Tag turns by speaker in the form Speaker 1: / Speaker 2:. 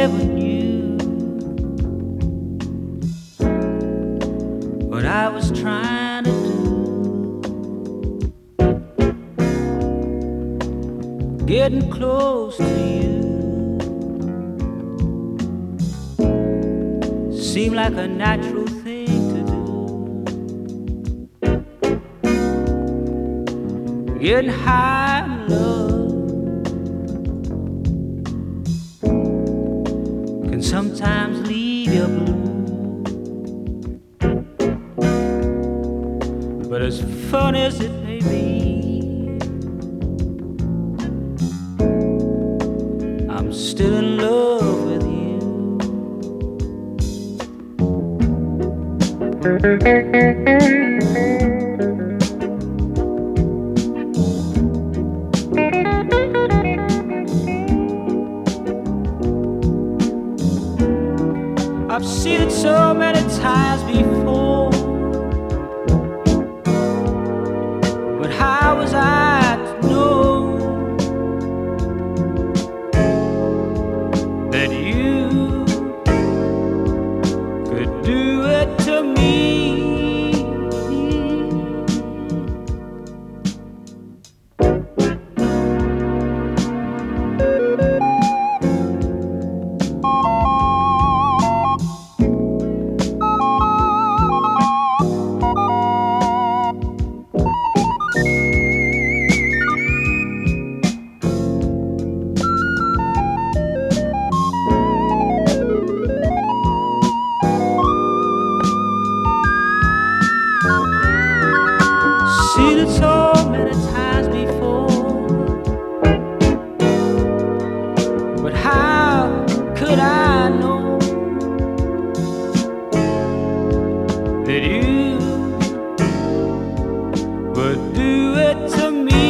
Speaker 1: never knew what I was trying to do. Getting close to you seemed like a natural thing to do. Getting high in love can sometimes leave you blue. But as fun as it may be, I'm still in love with you. I've seen it so many times before, but how was I to know that you could do it to me? Seen it so many times before, but how could I know that you would do it to me?